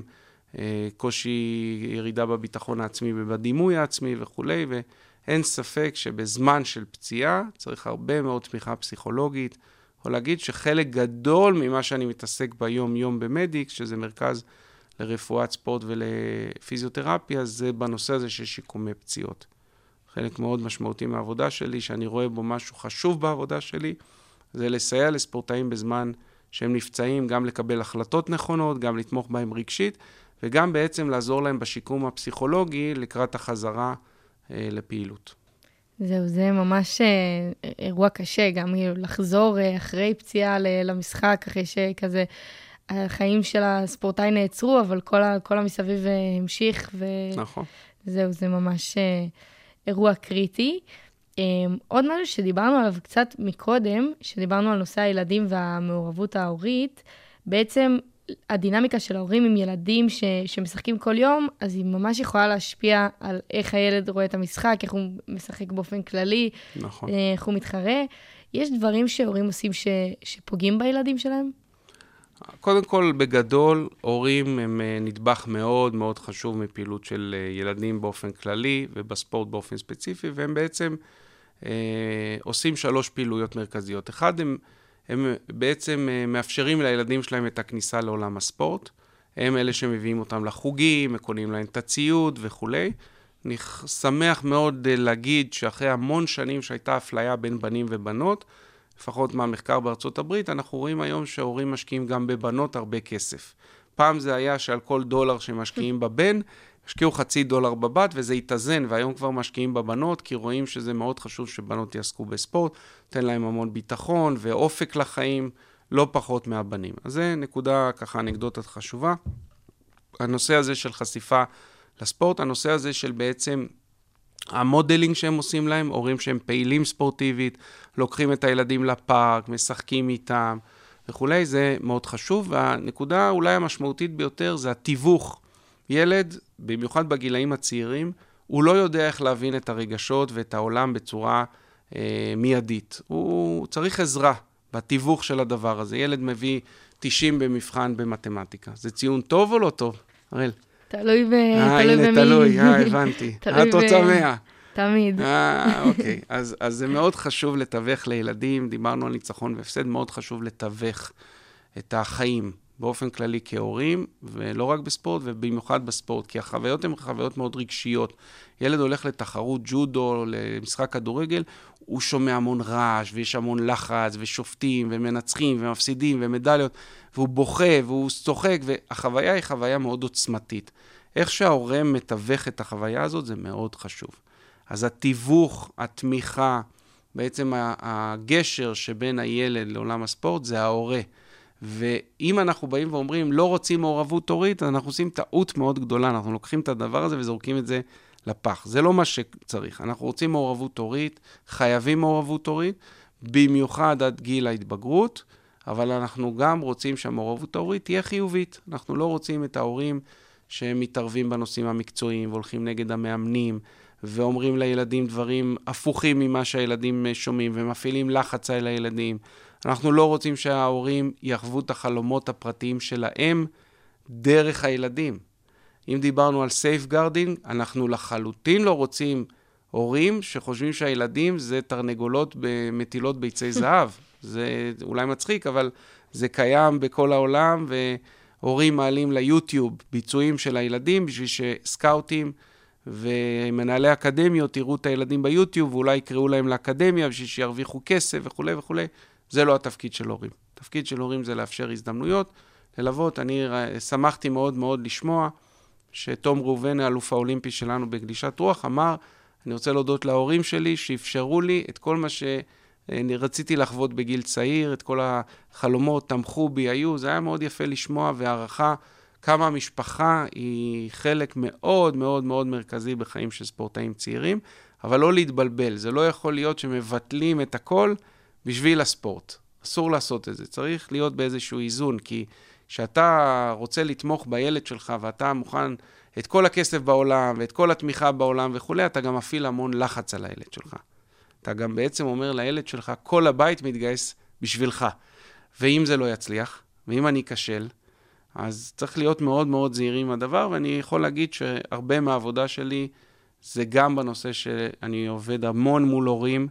[SPEAKER 5] קושי ירידה בביטחון העצמי ובדימוי העצמי וכו'. ואין ספק שבזמן של פציעה צריך הרבה מאוד תמיכה פסיכולוגית, או להגיד שחלק גדול ממה שאני מתעסק ביום יום במדיקס, שזה מרכז לרפואת ספורט ולפיזיותרפיה, זה בנושא הזה של שיקומי פציעות. חלק מאוד משמעותי מהעבודה שלי, שאני רואה בו משהו חשוב בעבודה שלי, זה לסייע לספורטאים בזמן שהם נפצעים, גם לקבל החלטות נכונות, גם לתמוך בהם רגשית, וגם בעצם לעזור להם בשיקום הפסיכולוגי לקראת החזרה אה, לפעילות.
[SPEAKER 3] זהו, זה ממש אה, אירוע קשה, גם לחזור אה, אחרי פציעה למשחק, אחרי שכזה החיים של הספורטאי נעצרו, אבל כל, ה, כל המסביב אה, המשיך, ו... נכון. זהו, זה ממש אה, אירוע קריטי. עוד משהו שדיברנו עליו קצת מקודם, שדיברנו על נושא הילדים והמעורבות ההורית, בעצם הדינמיקה של ההורים עם ילדים ש, שמשחקים כל יום, אז היא ממש יכולה להשפיע על איך הילד רואה את המשחק, איך הוא משחק באופן כללי, נכון. איך הוא מתחרה. יש דברים שהורים עושים ש, שפוגעים בילדים שלהם?
[SPEAKER 5] קודם כל, בגדול, הורים הם נדבך מאוד מאוד חשוב מפעילות של ילדים באופן כללי ובספורט באופן ספציפי, והם בעצם אה, עושים שלוש פעילויות מרכזיות. אחד, הם, הם בעצם מאפשרים לילדים שלהם את הכניסה לעולם הספורט. הם אלה שמביאים אותם לחוגים, מקונים להם את הציוד וכו'. אני שמח מאוד להגיד שאחרי המון שנים שהייתה אפליה בין בנים ובנות, לפחות מהמחקר בארצות הברית, אנחנו רואים היום שההורים משקיעים גם בבנות הרבה כסף. פעם זה היה שעל כל דולר שמשקיעים בבן, השקיעו חצי דולר בבת, וזה יתאזן, והיום כבר משקיעים בבנות, כי רואים שזה מאוד חשוב שבנות יעסקו בספורט, תן להם המון ביטחון ואופק לחיים, לא פחות מהבנים. אז זה נקודה ככה אנקדוטת חשובה. הנושא הזה של חשיפה לספורט, הנושא הזה של בעצם המודלינג שהם עושים להם, הורים שהם פעילים ספורטיבית, לוקחים את הילדים לפארק, משחקים איתם וכולי, זה מאוד חשוב. והנקודה אולי המשמעותית ביותר זה התיווך. ילד, במיוחד בגילאים הצעירים, הוא לא יודע איך להבין את הרגשות ואת העולם בצורה אה, מיידית. הוא צריך עזרה בתיווך של הדבר הזה. ילד מביא תשעים במבחן במתמטיקה. זה ציון טוב או לא טוב? הראל.
[SPEAKER 3] תלוי ב...
[SPEAKER 5] אה,
[SPEAKER 3] תלוי
[SPEAKER 5] הנה,
[SPEAKER 3] במי.
[SPEAKER 5] תלוי, אה, הבנתי. את רוצה מאה.
[SPEAKER 3] תמיד.
[SPEAKER 5] אה, אוקיי. אז, אז זה מאוד חשוב לתווך לילדים. דיברנו על ניצחון והפסד, מאוד חשוב לתווך את החיים באופן כללי כהורים, ולא רק בספורט, ובמיוחד בספורט, כי החוויות הן חוויות מאוד רגשיות. ילד הולך לתחרות ג'ודו, למשחק כדורגל, הוא שומע המון רעש, ויש המון לחץ, ושופטים, ומנצחים, ומפסידים, ומדליות, והוא בוכה, והוא צוחק, והחוויה היא חוויה מאוד עוצמתית. איך שההורה מתווך את החוויה הזאת, זה מאוד חשוב. אז התיווך, התמיכה, בעצם הגשר שבין הילד לעולם הספורט, זה ההורה. ואם אנחנו באים ואומרים, לא רוצים מעורבות הורית, אנחנו עושים טעות מאוד גדולה, אנחנו לוקחים את הדבר הזה וזורקים את זה לפח. זה לא מה שצריך. אנחנו רוצים מעורבות הורית, חייבים מעורבות הורית, במיוחד עד גיל ההתבגרות, אבל אנחנו גם רוצים שהמעורבות ההורית תהיה חיובית. אנחנו לא רוצים את ההורים שהם מתערבים בנושאים המקצועיים, והולכים נגד המאמנים, ואומרים לילדים דברים הפוכים ממה שהילדים שומעים, ומפעילים לחץ על הילדים. אנחנו לא רוצים שההורים יחוו את החלומות הפרטיים שלהם דרך הילדים. אם דיברנו על safeguarding, אנחנו לחלוטין לא רוצים הורים שחושבים שהילדים זה תרנגולות במטילות ביצי זהב. זה אולי מצחיק, אבל זה קיים בכל העולם, והורים מעלים ליוטיוב ביצועים של הילדים בשביל שסקאוטים ומנהלי אקדמיות יראו את הילדים ביוטיוב, ואולי יקראו להם לאקדמיה בשביל שירוויחו כסף וכו' וכו'. זה לא התפקיד של הורים. התפקיד של הורים זה לאפשר הזדמנויות, ללוות. אני שמחתי מאוד מאוד לשמוע שתום ראובן, האלוף האולימפי שלנו בגלישת רוח, אמר, אני רוצה להודות להורים שלי שאפשרו לי את כל מה שרציתי לחוות בגיל צעיר, את כל החלומות, תמכו בי, היו. זה היה מאוד יפה לשמוע והערכה כמה המשפחה היא חלק מאוד מאוד מאוד מרכזי בחיים של ספורטאים צעירים, אבל לא להתבלבל. זה לא יכול להיות שמבטלים את הכל בשביל הספורט. אסור לעשות את זה. צריך להיות באיזשהו איזון, כי כשאתה רוצה לתמוך בילד שלך, ואתה מוכן את כל הכסף בעולם, ואת כל התמיכה בעולם וכו', אתה גם מפעיל המון לחץ על הילד שלך. אתה גם בעצם אומר לילד שלך, כל הבית מתגייס בשבילך. ואם זה לא יצליח, ואם אני אכשל, אז צריך להיות מאוד מאוד זהירים הדבר, ואני יכול להגיד שהרבה מהעבודה שלי, זה גם בנושא שאני עובד המון מול הורים,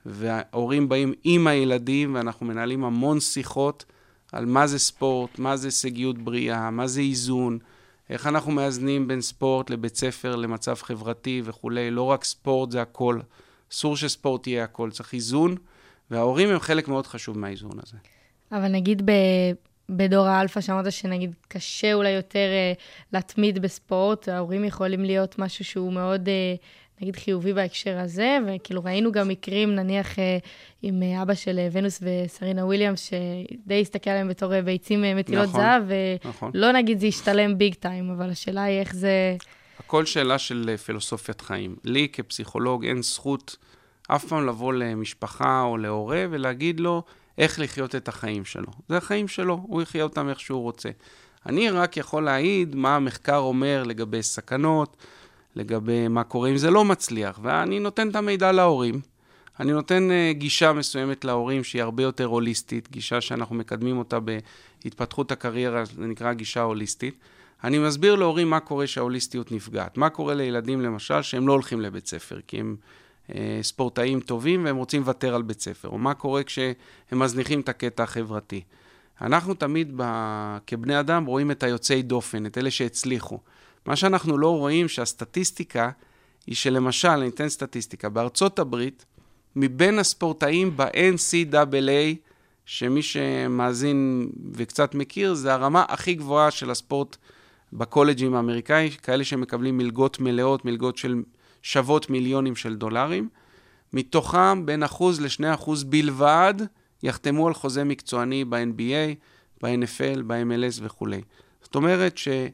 [SPEAKER 5] וההורים באים עם הילדים, ואנחנו מנהלים המון שיחות על מה זה ספורט, מה זה הישגיות בריאה, מה זה איזון, איך אנחנו מאזנים בין ספורט לבית ספר, למצב חברתי וכו'. לא רק ספורט זה הכל, אסור שספורט יהיה הכל, צריך איזון, וההורים הם חלק מאוד חשוב מהאיזון הזה.
[SPEAKER 3] אבל נגיד ב... בדור האלפא, שאמרת שנגיד קשה אולי יותר uh, להתמיד בספורט, ההורים יכולים להיות משהו שהוא מאוד, uh, נגיד, חיובי בהקשר הזה, וכאילו ראינו גם מקרים, נניח, uh, עם uh, אבא של uh, ונוס וסרינה וויליאמס, שדי הסתכל עליהם בתור uh, ביצים uh, מטילות
[SPEAKER 5] נכון,
[SPEAKER 3] זהב,
[SPEAKER 5] נכון.
[SPEAKER 3] ולא נגיד זה ישתלם ביג טיים, אבל השאלה היא איך זה...
[SPEAKER 5] הכל שאלה של uh, פילוסופיית חיים. לי כפסיכולוג אין זכות אף פעם לבוא למשפחה או להורה ולהגיד לו, איך לחיות את החיים שלו. זה החיים שלו, הוא יחיה אותם איך שהוא רוצה. אני רק יכול להעיד מה המחקר אומר לגבי סכנות, לגבי מה קורה אם זה לא מצליח, ואני נותן את המידע להורים. אני נותן גישה מסוימת להורים שהיא הרבה יותר הוליסטית, גישה שאנחנו מקדמים אותה בהתפתחות הקריירה, זה נקרא גישה הוליסטית. אני מסביר להורים מה קורה שההוליסטיות נפגעת. מה קורה לילדים למשל שהם לא הולכים לבית ספר, כי הם אה, ספורטאים טובים והם רוצים לוותר על בית ספר, או מה קורה כשהם מזניחים את הקטע החברתי. אנחנו תמיד ב... כבני אדם רואים את היוצאי דופן, את אלה שהצליחו. מה שאנחנו לא רואים שהסטטיסטיקה היא שלמשל, אני אתן סטטיסטיקה, בארצות הברית, מבין הספורטאים ב-אן סי דאבל איי, שמי שמאזין וקצת מכיר, זה הרמה הכי גבוהה של הספורט בקולג'ים האמריקאים, כאלה שמקבלים מלגות מלאות, מלגות של שוות מיליונים של דולרים. מתוכם בין אחוז לשני אחוז בלבד, יחתמו על חוזה מקצועני ב-אן בי איי, ב-אן אף אל, ב-אם אל אס וכו'. זאת אומרת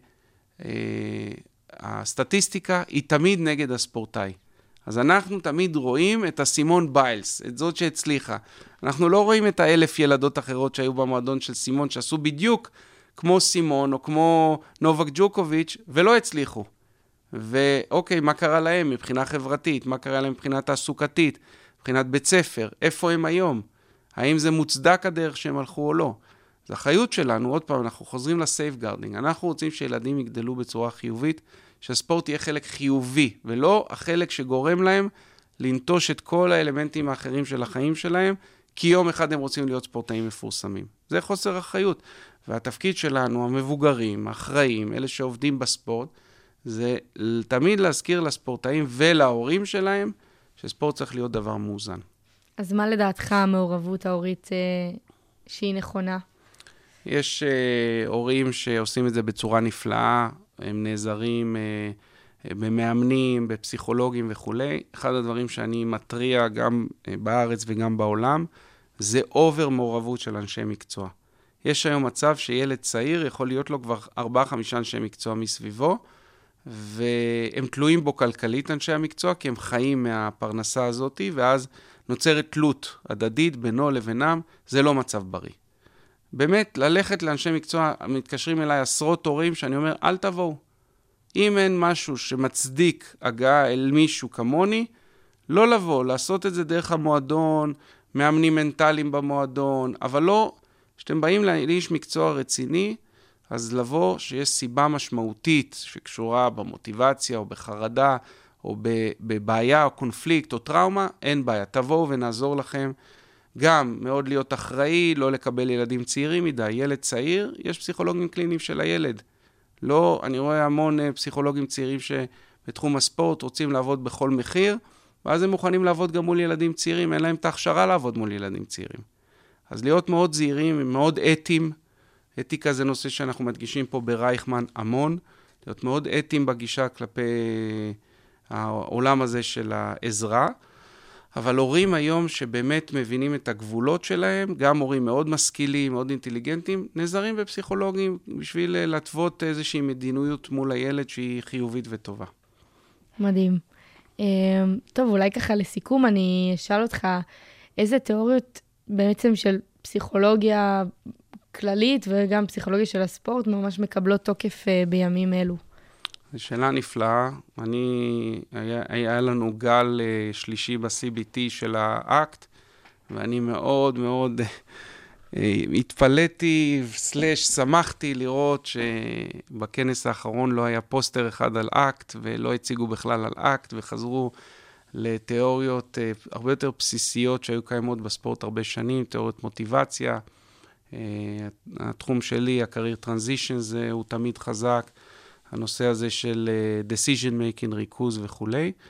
[SPEAKER 5] שהסטטיסטיקה היא תמיד נגד הספורטאי. אז אנחנו תמיד רואים את הסימון ביילס, את זאת שהצליחה. אנחנו לא רואים את האלף ילדות אחרות שהיו במועדון של סימון, שעשו בדיוק כמו סימון או כמו נובק ג'וקוביץ' ולא הצליחו. ואוקיי, מה קרה להם מבחינה חברתית? מה קרה להם מבחינה תעסוקתית? מבחינת בית ספר? איפה הם היום? האם זה מוצדק הדרך שהם הלכו או לא? זו אחריות שלנו, עוד פעם, אנחנו חוזרים לסייפגארדינג. אנחנו רוצים שילדים יגדלו בצורה חיובית, שהספורט יהיה חלק חיובי, ולא החלק שגורם להם לנטוש את כל האלמנטים האחרים של החיים שלהם, כי יום אחד הם רוצים להיות ספורטאים מפורסמים. זה חוסר אחריות. והתפקיד שלנו, המבוגרים, האחראים, אלה שעובדים בספורט, זה תמיד להזכיר לספורטאים ולהורים שלהם, שספורט צריך להיות דבר מאוזן.
[SPEAKER 3] אז מה לדעתך המעורבות ההורית אה, שהיא נכונה?
[SPEAKER 5] יש אה, הורים שעושים את זה בצורה נפלאה, הם נעזרים אה, במאמנים, בפסיכולוגים וכו'. אחד הדברים שאני מטריע גם אה, בארץ וגם בעולם, זה אובר מעורבות של אנשי מקצוע. יש היום מצב שילד צעיר יכול להיות לו כבר ארבעה, חמישה אנשי מקצוע מסביבו, והם תלויים בו כלכלית אנשי המקצוע, כי הם חיים מהפרנסה הזאת, ואז נוצרת תלות הדדית בינו לבינם, זה לא מצב בריא. באמת, ללכת לאנשי מקצוע, מתקשרים אליי עשרות הורים, שאני אומר, אל תבואו. אם אין משהו שמצדיק הגעה אל מישהו כמוני, לא לבוא, לעשות את זה דרך המועדון, מאמנים מנטליים במועדון, אבל לא, כשאתם באים לאיש מקצוע רציני, אז לבוא שיש סיבה משמעותית שקשורה במוטיבציה או בחרדה או בבעיה או קונפליקט או טראומה, אין בעיה. תבואו ונעזור לכם. גם מאוד להיות אחראי, לא לקבל ילדים צעירים מדי. ילד צעיר, יש פסיכולוגים קליניים של הילד. לא, אני רואה המון פסיכולוגים צעירים שבתחום הספורט רוצים לעבוד בכל מחיר, ואז הם מוכנים לעבוד גם מול ילדים צעירים, אין להם את ההכשרה לעבוד מול ילדים צעירים. אז להיות מאוד זהירים, מאוד אתיים, אתיקה זה נושא שאנחנו מדגישים פה ברייכמן המון, להיות מאוד אתיים בגישה כלפי העולם הזה של העזרה, אבל הורים היום שבאמת מבינים את הגבולות שלהם, גם הורים מאוד משכילים, מאוד אינטליגנטים, נעזרים בפסיכולוגים בשביל לטוות איזושהי מדיניות מול הילד שהיא חיובית וטובה.
[SPEAKER 3] מדהים. טוב, אולי ככה לסיכום אני אשאל אותך, איזה תיאוריות בעצם של פסיכולוגיה כללית וגם פסיכולוגיה של הספורט ממש מקבלות תוקף בימים אלו?
[SPEAKER 5] זו שאלה נפלאה. אני, היה, היה לנו גל שלישי ב-סי בי טי של האקט, ואני מאוד מאוד התפלאתי, סלש, שמחתי לראות שבכנס האחרון לא היה פוסטר אחד על אקט, ולא הציגו בכלל על אקט, וחזרו לתיאוריות הרבה יותר בסיסיות שהיו קיימות בספורט הרבה שנים, תיאוריות מוטיבציה. התחום שלי, ה-career transitions, הוא תמיד חזק. הנושא הזה של decision making, ריכוז וכו'.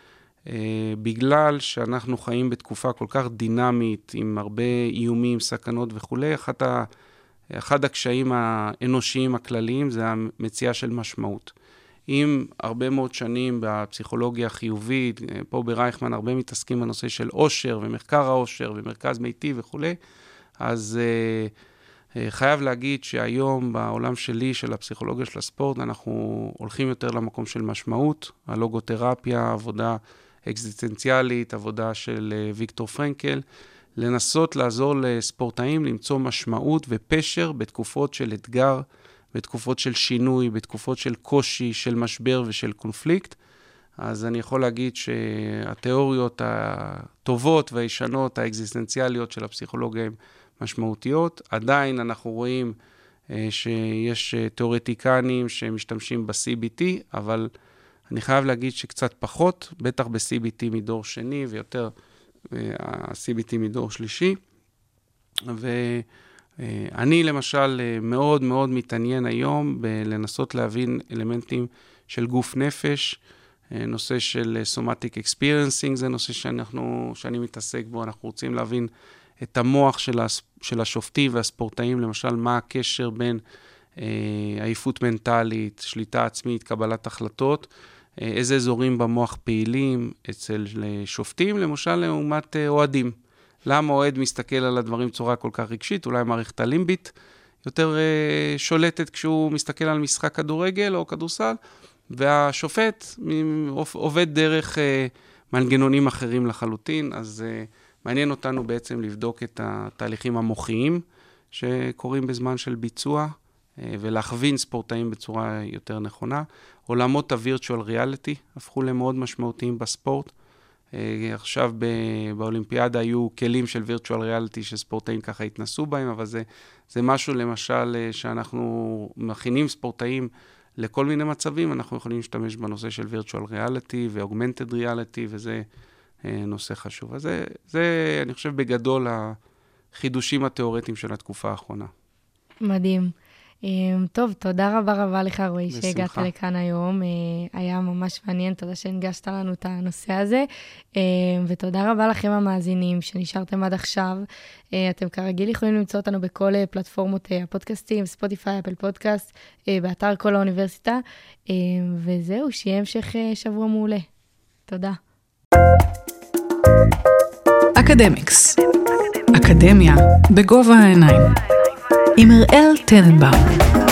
[SPEAKER 5] בגלל שאנחנו חיים בתקופה כל כך דינמית, עם הרבה איומים, סכנות וכו', אחד, ה, אחד הקשיים האנושיים הכלליים זה המציאה של משמעות. עם הרבה מאוד שנים בפסיכולוגיה החיובית, פה ברייכמן הרבה מתעסקים בנושא של עושר ומחקר העושר ומרכז מיטיב וכו', אז חייב להגיד שהיום בעולם שלי, של הפסיכולוגיה של הספורט, אנחנו הולכים יותר למקום של משמעות, הלוגותרפיה, עבודה אקזיסטנציאלית, עבודה של ויקטור פרנקל, לנסות לעזור לספורטאים למצוא משמעות ופשר בתקופות של אתגר, בתקופות של שינוי, בתקופות של קושי, של משבר ושל קונפליקט. אז אני יכול להגיד שהתיאוריות הטובות והישנות, האקזיסטנציאליות של הפסיכולוגיה הן משמעותיות. עדיין אנחנו רואים שיש תיאורטיקנים שמשתמשים ב-סי בי טי, אבל אני חייב להגיד שקצת פחות, בטח ב-סי בי טי מדור שני ויותר ה-סי בי טי מדור שלישי. ואני למשל מאוד מאוד מתעניין היום בלנסות להבין אלמנטים של גוף נפש, נושא של somatic experiencing, זה נושא שאנחנו, שאני מתעסק בו, אנחנו רוצים להבין את המוח של, הס, של השופטים והספורטאים, למשל מה הקשר בין אה, עייפות מנטלית, שליטה עצמית, קבלת החלטות, אה, איזה אזורים במוח פעילים אצל שופטים, למשל לעומת אה, אוהדים. למה אוהד מסתכל על הדברים בצורה כל כך רגשית, אולי מערכת הלימבית יותר אה, שולטת כשהוא מסתכל על משחק כדורגל או כדורסל, והשופט עובד דרך אה, מנגנונים אחרים לחלוטין, אז אה, מעניין אותנו בעצם לבדוק את התהליכים המוחיים שקורים בזמן של ביצוע, ולהכווין ספורטאים בצורה יותר נכונה. עולמות ה-Virtual Reality הפכו למאוד משמעותיים בספורט. עכשיו באולימפיאדה היו כלים של Virtual Reality שספורטאים ככה התנסו בהם, אבל זה, זה משהו למשל שאנחנו מכינים ספורטאים לכל מיני מצבים, אנחנו יכולים להשתמש בנושא של Virtual Reality ו-Augmented Reality, וזה נושא חשוב. אז זה, זה, אני חושב, בגדול החידושים התיאורטיים של התקופה האחרונה.
[SPEAKER 3] מדהים. טוב, תודה רבה רבה לך, רועי, שהגעת לכאן היום. היה ממש מעניין, תודה שהנגשת לנו את הנושא הזה. ותודה רבה לכם המאזינים שנשארתם עד עכשיו. אתם כרגיל יכולים למצוא אותנו בכל פלטפורמות הפודקאסטים, ספוטיפיי, אפל פודקאסט, באתר כל האוניברסיטה. וזהו, שיהיה המשך שבוע מעולה. תודה.
[SPEAKER 4] אקדמיקס. אקדמיה בגובה העיניים. עם אראל טננבאום.